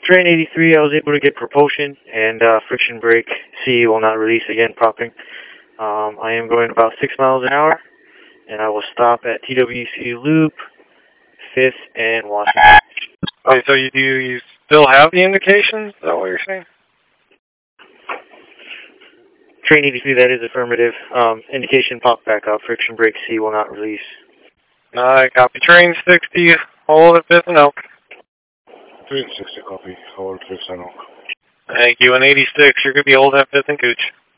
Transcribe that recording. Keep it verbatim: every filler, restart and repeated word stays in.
Train eighty-three, I was able to get propulsion and uh, friction brake C will not release again popping. Um, I am going about six miles an hour, and I will stop at T W C Loop, fifth and Washington. Okay, so you do you still have the indications? Is that what you're saying? Train eighty-three, that is affirmative. Um, indication pop back up. Friction brake C will not release. I copy. Train sixty, hold at fifth and Oak. Train sixty, copy. Hold fifth and Oak. Thank you. And eighty-six, you're going to be holding at fifth and Cooch.